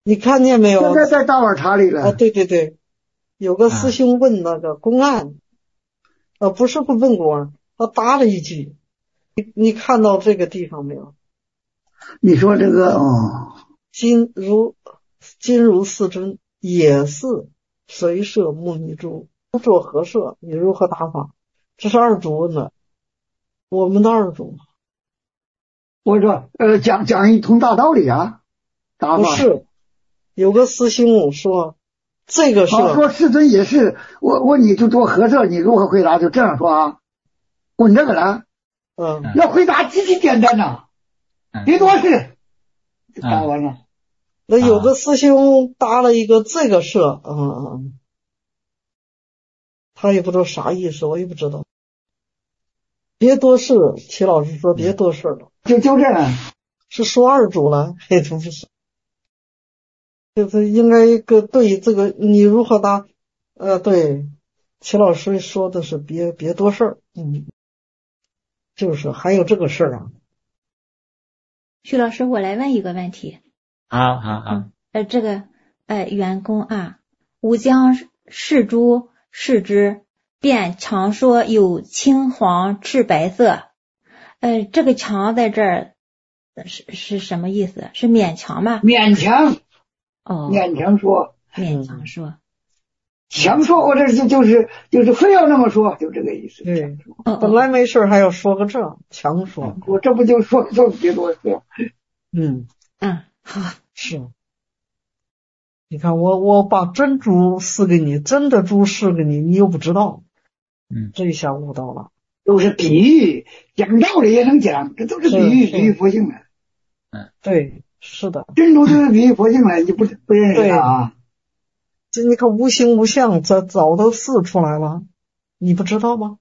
你看见没有？ 现在在大碗茶里了。 对对对，有个师兄问那个公案，不是问公案，他答了一句，你看到这个地方没有？ 你说这个金如四尊也是随摄木尼珠，不做何摄，你如何答法？这是二主问的，我们的二主。 我说讲一通大道理啊，答法不是，有个师兄说这个是说世尊也是，我问你就做何摄，你如何回答？就这样说啊？问这个了？要回答极其简单呐，别多事，答完了。 那有个师兄搭了一个这个社，他也不知道啥意思，我也不知道。别多事，齐老师说别多事了， 就这样， 是说二主了，这不是，就是应该对这个你如何搭？对，齐老师说的是别多事，就是还有这个事啊。 徐老师，我来问一个问题。 好。 这个员工啊，吾将视诸视之，便常说有青黄赤白色。这个强在这儿是什么意思？是勉强吗？ 勉强。 勉强说。 勉强说。 强说或者就是非要那么说，就这个意思。 对，本来没事还要说个这，强说。 我这不就说别多说。 好。 是。你看我把真珠赐给你，真的珠赐给你，你又不知道。这一下悟到了。 都是比喻，讲道理也能讲，这都是比喻佛性的。 对，是的。 真珠就是比喻佛性的，你不认识它啊？ 这你看无形无相，早都示出来了，你不知道吗？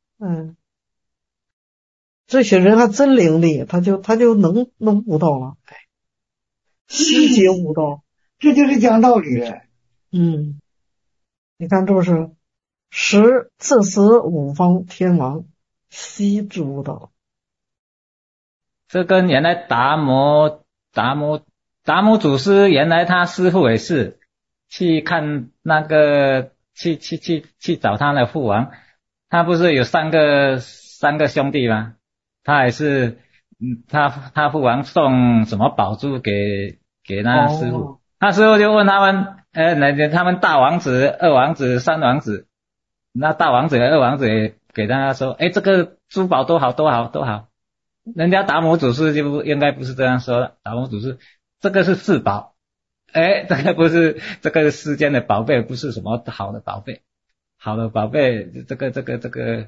这些人还真灵力，他就能悟到了，细节悟到， 这就是讲道理了。 你看这不是自时五方天王悉知悟道。 这跟原来达摩祖师原来他师父也是去看那个去找他的父王，他不是有三个兄弟吗？他也是他父王送什么宝珠给那师父，他师父就问他们他们大王子、二王子、三王子，那大王子和二王子也给他说这个珠宝多好。人家达摩祖师就应该不是这样说的，达摩祖师这个是四宝，这个不是，这个世间的宝贝不是什么好的宝贝，这个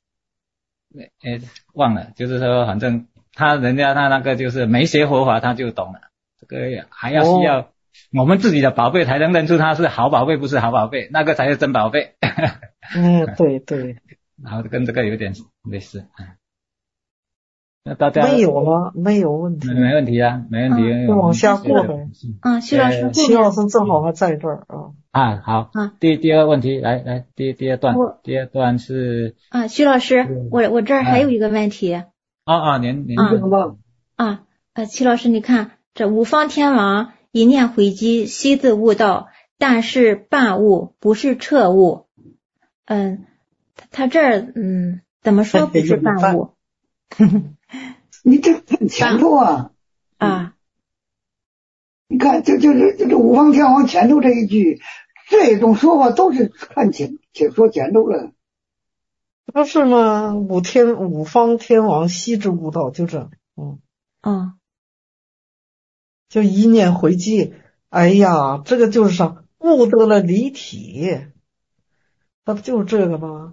忘了，就是说反正人家他那个就是没学佛法他就懂了，这个还要需要我们自己的宝贝才能认出它是好宝贝不是好宝贝，那个才是真宝贝。 对， 然后跟这个有点类似。那大家没有了，没有问题， 没问题啊，没问题， 就往下过呗。 徐老师， 徐老师正好还在这儿好第二个问题，来第二段是徐老师，我这儿还有一个问题。 您徐老师，你看这五方天王一念回击，悉自悟道，但是半悟，不是彻悟。他这儿怎么说不是半悟？ 你这很前头啊！你看，就是五方天王前头这一句，这种说法都是看且说前头了。 不是吗？五方天王悉知悟道，就这。就一念回击，这个就是啥？悟得了离体，他不就是这个吗？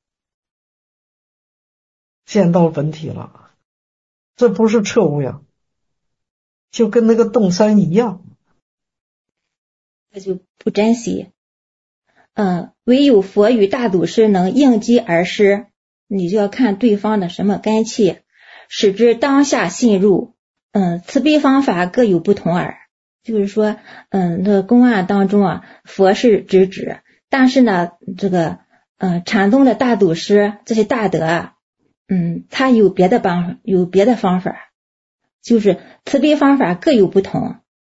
见到本体了。这不是彻悟呀，就跟那个洞山一样。 那就不珍惜。唯有佛与大祖师能应机而施，你就要看对方的什么根器，使之当下信入。慈悲方法各有不同耳。就是说，这公案当中佛是直指，但是呢，这个禅宗的大祖师这些大德他有别的方法，就是慈悲方法各有不同。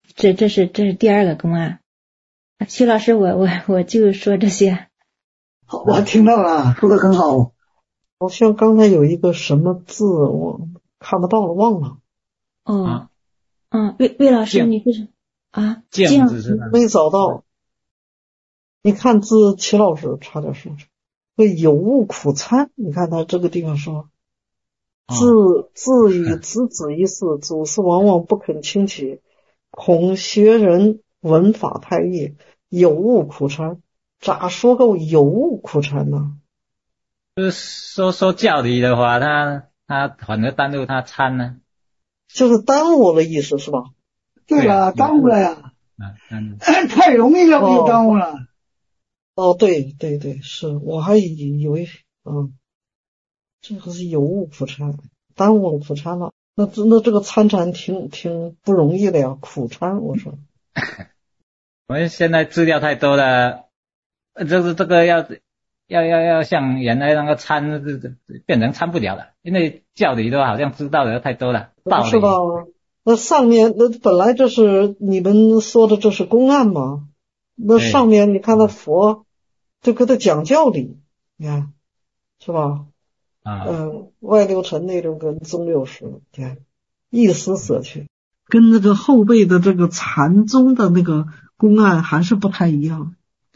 这是第二个公案。徐老师，我就说这些。 好，我听到了，说的很好。 好像刚才有一个什么字我看不到了，忘了。 哦，魏老师，你不是啊？ 镜子是没找到。你看字，齐老师差点说这有物苦参，你看他这个地方说，自与子子一事，祖师往往不肯轻启，恐学人文法太易，有物苦参。咋说个有物苦参呢？ 就是说教理的话，他反而耽误他参呢， 就是耽误了意思是吧？ 对了，耽误了呀。太容易了，不就耽误了？ 对，是，我还以为这个是有物苦参，耽误了苦参了。那这个参挺不容易的呀，苦参，我说。 我们现在资料太多了，这个要像原来那个参变成参不了了，因为教理的好像知道的太多了，道理。 是吧？那上面那本来这是你们说的这是公案嘛？那上面你看那佛就给他讲教理，你看是吧？外六尘内六根中六识，你看一丝舍去，跟那个后辈的这个禅宗的那个公案还是不太一样。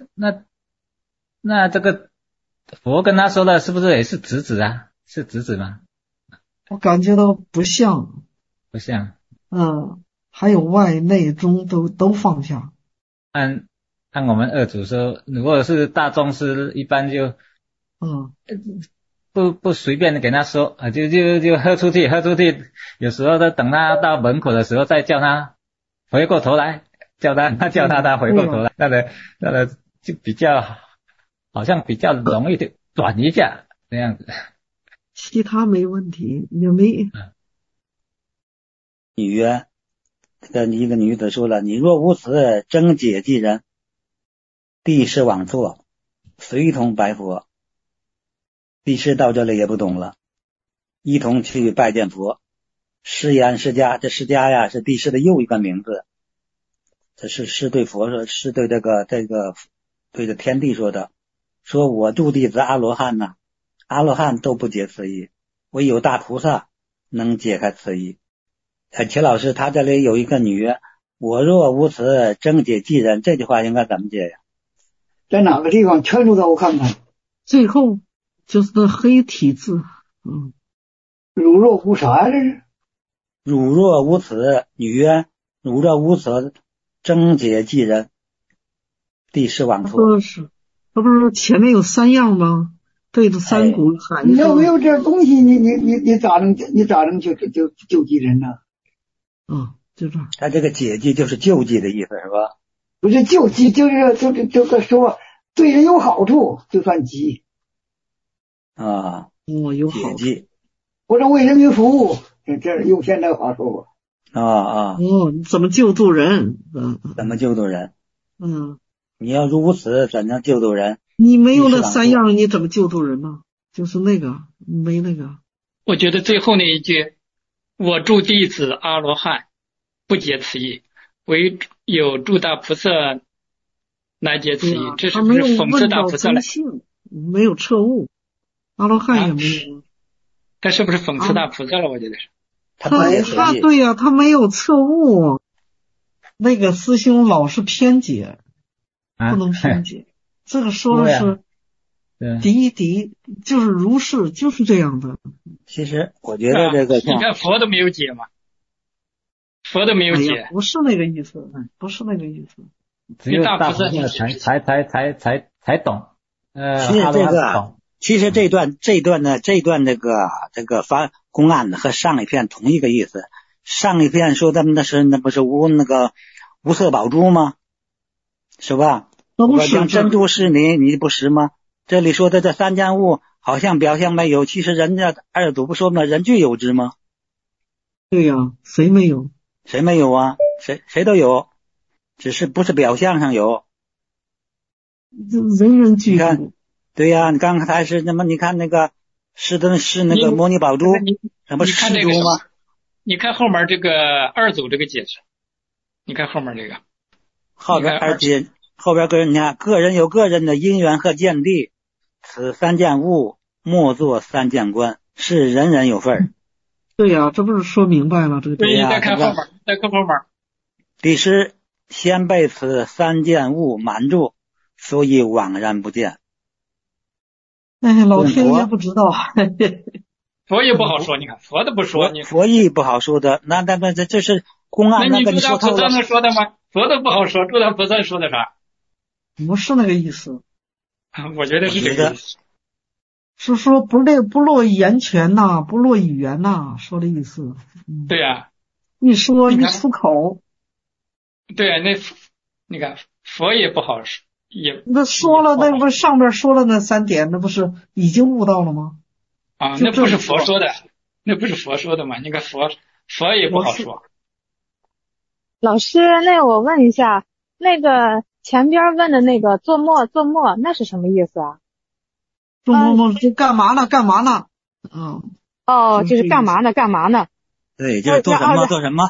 那这个佛跟他说的是不是也是直子啊？是直子吗？ 我感觉到不像。 不像。 还有外内中都放下。 按我们二祖说，如果是大宗师，一般就不随便的给他说啊，就喝出去，有时候等他到门口的时候再叫他回过头来，叫他回过头来，那个就比较好像比较容易的转一下这样子。 其他没问题，也没。 女曰，一个女子说了：“你若无此，征解即人。”帝释往错，随同白佛。帝释到这里也不懂了，一同去拜见佛。释言释迦，这释迦呀是帝释的又一个名字。这是对佛说，是对这个对着天地说的，说我诸弟子阿罗汉呐，阿罗汉都不解此意，唯有大菩萨能解开此意。齐老师，他这里有一个女，我若无此，征解即人，这句话应该怎么解呀？ 在哪个地方？圈出来我看看。 最后就是那黑体字， 汝若无啥呀？这是汝若无此，女曰：汝若无此，征解即人。帝释往错。 他不是前面有三样吗？对着三股喊一声。 你要没有这东西，你咋能救济人呢？ 就这。 他这个解济就是救济的意思是吧？ 不是救济，就是说对人有好处就算济有好处， 或者为人民服务，这用现代话说吧。 怎么救助人？ 怎么救助人？你要如此，怎能救助人？ 你没有那三样，你怎么救助人呢？就是那个没那个。 我觉得最后那一句，我诸弟子阿罗汉不解此意，唯有诸大菩萨来解此意，这是不是讽刺大菩萨了？ 没有彻悟，阿罗汉也没有。 这是不是讽刺大菩萨了？我觉得是。 他对呀，他没有彻悟。那个师兄老是偏解，不能偏解。这个说的是敌，就是如是，就是这样的。 其实我觉得这个你看佛都没有解嘛，佛都没有解， 不是那个意思，不是那个意思。 只有大菩萨才懂。 其实这段这个发公案和上一篇同一个意思。上一篇说他们那不是无色宝珠吗？是吧？我将珍珠是你不识吗？这里说的这三件物好像表象没有，其实人家二祖不说吗？人具有之吗？ 对呀，谁没有？ 谁没有啊？谁都有，只是不是表象上有。 人人具有。 对呀，你刚才是那么你看那个是那个摩尼宝珠，什么是珠吗？ 你看后面这个二祖这个解释， 你看后面这个， 后边而且后边你看，个人有个人的因缘和见地，此三件物莫作三件观，是人人有份儿。 对呀，这不是说明白了这个？ 对呀，再看后面，再看后面。 第十，先被此三件物瞒住，所以惘然不见。 哎，老天爷不知道。 佛也不好说，你看佛都不说， 佛也不好说的。那这是公案， 那你诸大菩萨能说的吗？佛都不好说，诸大菩萨说的啥？ 不是那个意思。 我觉得是这个意思。 是说不落言权呐，不落语言呐，说的意思。 对呀， 一说一出口。 对呀，你看佛也不好说，也那说了，那不上边说了那3点，那不是已经悟到了吗？ 啊，那不是佛说的，那不是佛说的吗？你看佛也不好说。 老师，那我问一下，那个前边问的那个做梦，那是什么意思啊？ 做梦就干嘛呢？ 就是干嘛呢？ 对，就是做什么。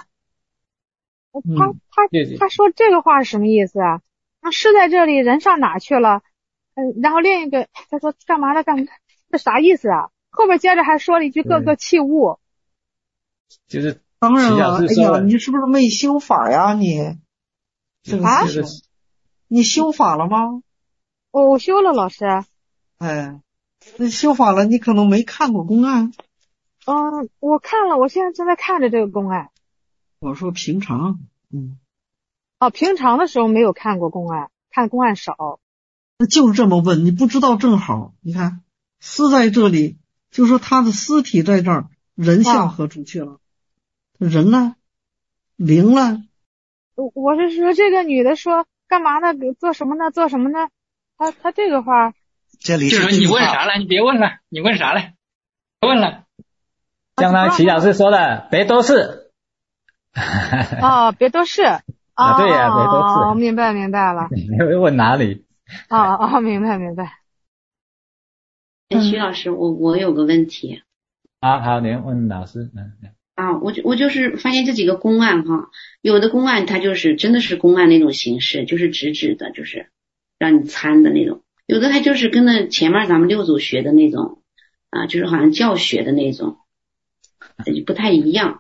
他说这个话是什么意思啊？是在这里，人上哪去了？然后另一个他说干嘛呢？这啥意思啊？后边接着还说了一句各个器物。 就是当然了，哎呀，你是不是没修法呀？你这个你修法了吗？ 我修了，老师。 哎，你修法了，你可能没看过公案。 我看了，我现在正在看着这个公案。 我说平常， 平常的时候没有看过公案，看公案少。 那就是这么问，你不知道正好。你看，尸在这里，就说他的尸体在这儿，人向何处去了？人呢？灵呢？ 我是说，这个女的说干嘛呢？做什么呢？她这个话， 这里就是你问啥了？你别问了，你问啥了？别问了。 刚才齐老师说的，别多事。 别多事。 对呀，别多事。 我明白了。 你会问哪里？ 明白。 徐老师，我有个问题。 好，您问老师。 我就是发现这几个公案哈，有的公案它就是真的是公案那种形式，就是直的，就是让你参的那种；有的它就是跟那前面咱们6组学的那种就是好像教学的那种，不太一样。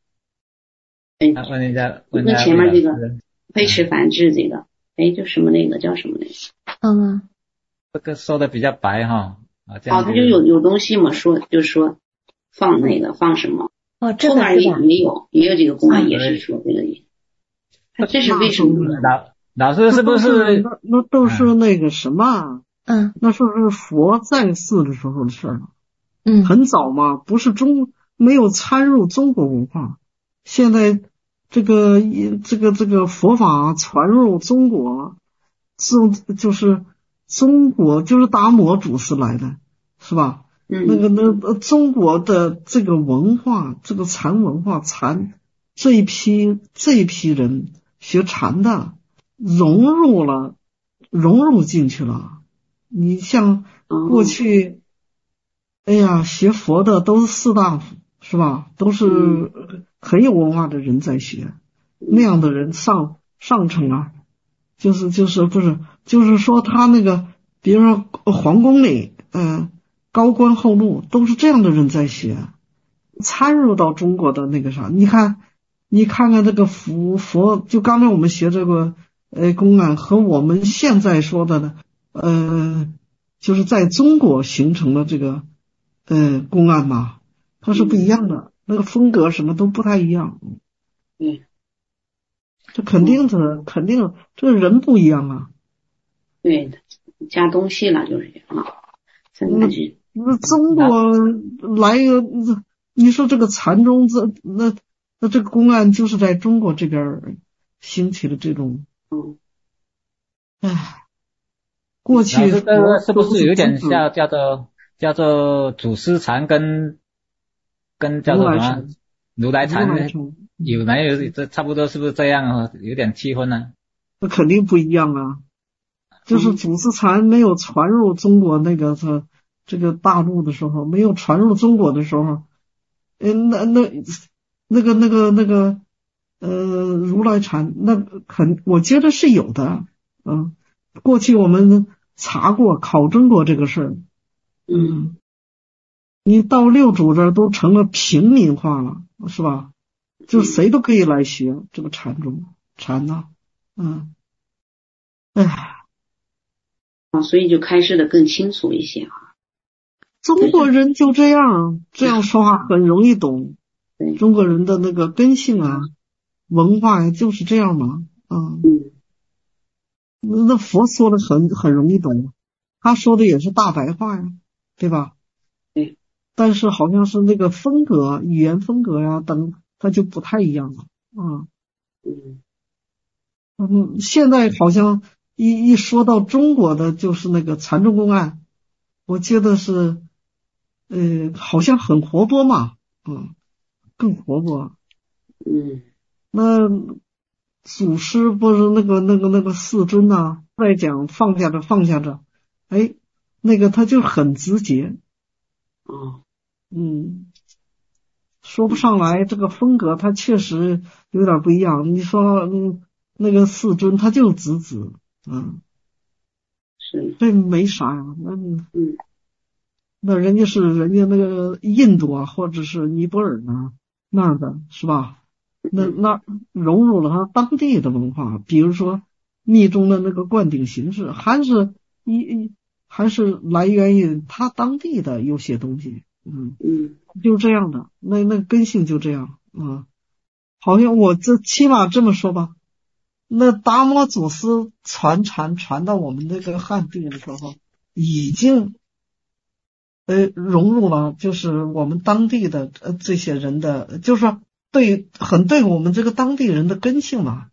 问一下， 跟前面这个推迟繁殖这个，就什么那个叫什么来着？ 这个说的比较白哈。 他就有东西嘛，就说放什么。 这个后面也有几个公案也是说这个，这是为什么呢？ 老师是不是那都是那个什么？那时候是佛在世的时候的事儿了。很早嘛，不是没有参入中国文化。现在这个佛法传入中国，就是中国就是达摩祖师来的，是吧？中国的这个文化，这个禅文化，这一批人学禅的，融入进去了。你像过去，学佛的都是士大夫，是吧？都是很有文化的人在学，那样的人上乘啊，就是说他那个，比如说皇宫里，高官厚禄都是这样的人在学，参入到中国的那个啥。你看看这个佛，就刚才我们学这个公案和我们现在说的呢，就是在中国形成了这个公案嘛，它是不一样的，那个风格什么都不太一样。这肯定这个人不一样啊。 对的，加东西了就是这样那中国来你说这个禅宗那这个公案就是在中国这边兴起的这种。过去这个是不是有点像叫做祖师禅跟叫做什么如来禅有没有这差不多是不是这样有点区分呢？ 那肯定不一样啊。就是祖师禅没有传入中国这个大陆的时候，没有传入中国的时候，那个如来禅，那我觉得是有的。过去我们查过、考证过这个事儿。你到六祖这儿都成了平民化了，是吧？就谁都可以来学这个禅呐。 所以就开示的更清楚一些啊。 中国人就这样说话很容易懂。中国人的那个根性啊，文化呀，就是这样嘛。那佛说的很容易懂，他说的也是大白话呀，对吧？但是好像是那个风格、语言风格呀等，它就不太一样了。现在好像一说到中国的就是那个禅宗公案，我觉得是好像很活泼嘛，更活泼。那祖师不是那个世尊呐，在讲放下着，那个他就很直接。说不上来，这个风格他确实有点不一样。你说那个世尊他就直，这没啥呀。那人家那个印度啊，或者是尼泊尔啊那儿的，是吧？那融入了他当地的文化，比如说密宗的那个灌顶形式，还是来源于他当地的有些东西。就这样的，那根性就这样。好像我起码这么说吧，那达摩祖师传禅传到我们这个汉地的时候，已经融入了就是我们当地的这些人的，就是说对我们这个当地人的根性嘛。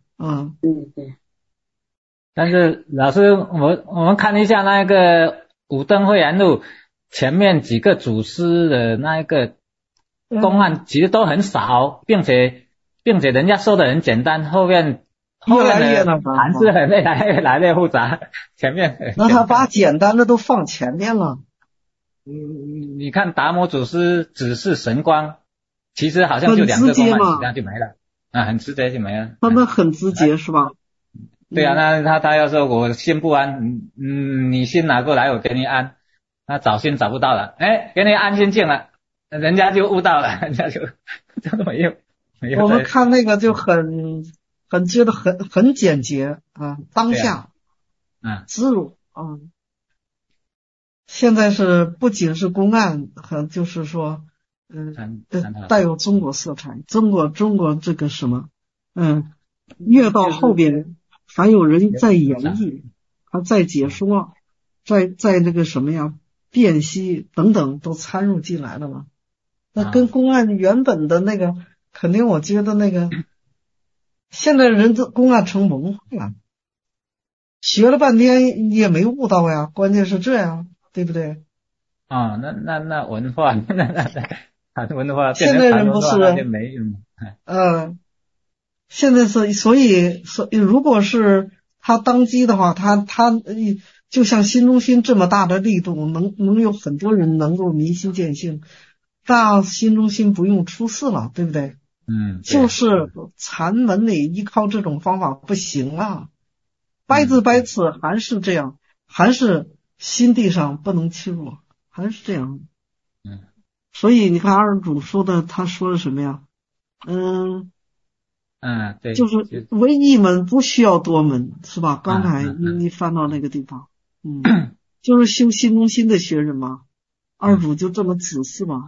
但是老师，我们看一下那个武登会元录前面几个祖师的那一个公案其实都很少，并且人家说的很简单，后面的还是越来越复杂。前面那他把简单的都放前面了。 你看达摩祖师指示神光，其实好像就2个公案，其他就没了。很直接就没了。 他们很直接是吧？ 对啊，那他要说我心不安，你心拿过来我给你安，那找心找不到了，给你安心静了，人家就悟到了，人家就没有。 我们看那个就很觉得很简洁啊，当下直入现在是不仅是公案，就是说带有中国色彩，中国这个什么越到后边还有人在演绎，还在解说，在那个什么呀辨析等等都参入进来了嘛。那跟公案原本的那个肯定，我觉得那个现在人这公案成文化了，学了半天也没悟到呀，关键是这样，对不对？ 那文化那文化现在人不是没有现在是所以如果是他当机的话，他就像新中心这么大的力度，能有很多人能够明心见性，那新中心不用出事了，对不对？就是禅门里依靠这种方法不行啊，掰字掰词还是这样，还是心地上不能欺弱，还是这样。所以你看二主说的，他说的什么呀？ 对， 就是唯一门不需要多门，是吧？刚才你翻到那个地方，就是修新中心的学人嘛，二主就这么指示嘛，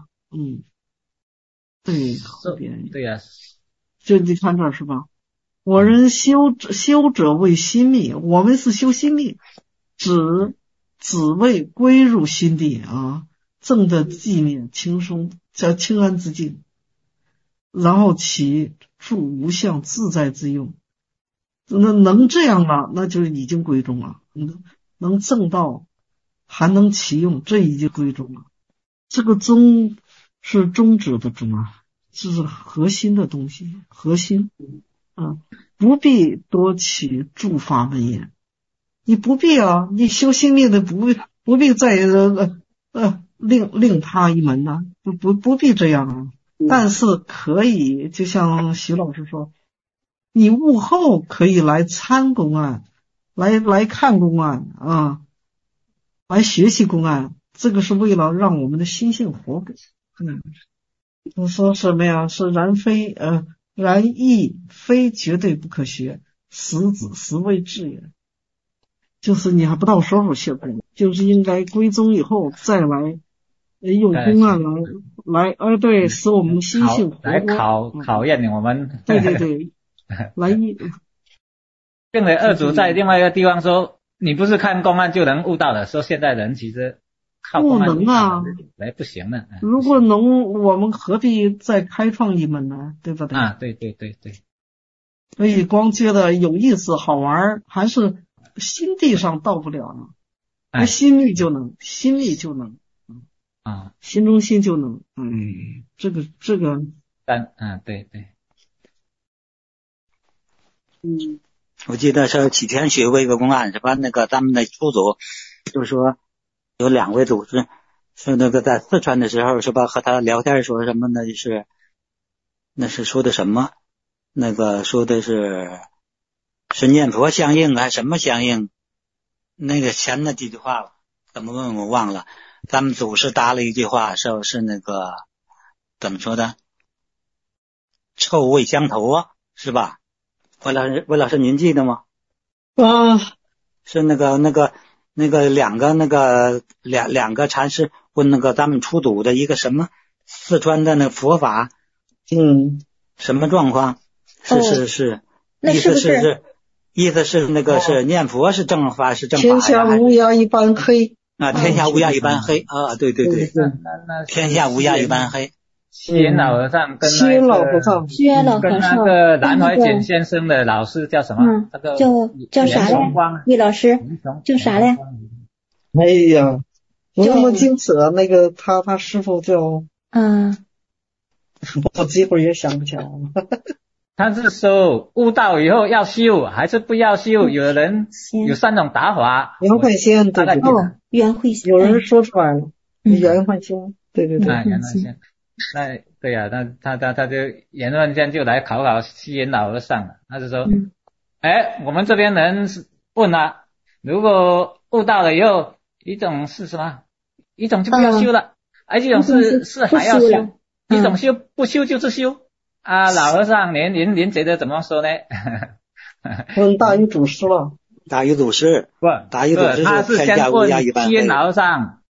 对，后边对呀， 就你看这儿是吧？我人修者为心密，我们是修心密，只为归入心地啊，正的寂灭轻松，叫清安之境，然后其住无相自在之用。那能这样了，那就已经归宗了。能正道，还能其用，这已经归宗了。这个宗是宗旨的宗啊，这是核心的东西，核心不必多起诸法门也。你不必啊，你修心密的不必再另他一门呐，不必这样啊。但是可以，就像徐老师说， 你悟后可以来参公案，来看公案啊，来学习公案，这个是为了让我们的心性活过。我说什么呀？是然亦非绝对不可学，实为智也。就是你还不到时候学功，就是应该归宗以后再来用公案来对，使我们心性活来考验我们。 对对对，来并且二祖在另外一个地方说，你不是看公案就能悟道的，说现在人其实靠公案不能啊， 不行了。 如果能，我们何必再开创一门呢？对不对？ 对对对对。 所以光觉得有意思好玩，还是心地上到不了呢。心力就能，心中心就能。这个。 对对。 我记得是启天学过一个公案，是吧？那个咱们的初祖就是说有2位祖师是那个在四川的时候，是吧？和他聊天说什么呢？那是说的什么？那个说的是念佛相应还是什么相应？那个前那几句话怎么问我忘了。咱们祖师答了一句话，是那个怎么说的？臭味相投啊，是吧？魏老师您记得吗？是那个两个禅师问那个咱们出祖的一个什么四川的那个佛法，什么状况？是，意思是那个是念佛是正法是正法呀？ 天下乌鸦一般黑天下乌鸦一般黑对，天下乌鸦一般黑。 西元老和尚跟那个南怀瑾先生的老师叫什么？ 叫啥嘞？魏老师叫啥嘞？ 哎呀，那么精扯，那个他师傅叫我这会儿也想不起来了。 他是说悟道以后要修还是不要修？有人有3种打法。 圆幻仙，对对对， 圆慧仙， 有人说出来了，圆幻仙，对对对， 圆幻仙。那对呀，那他就圆幻仙就来考西元老和尚了。他就说，我们这边人问了，如果悟道了以后，一种是什么？一种就不要修了，一种是还要修，一种修不修就是修。老和尚，您觉得怎么说呢？ 问大禹祖师了。 大禹祖师， 他是先问西元老和尚，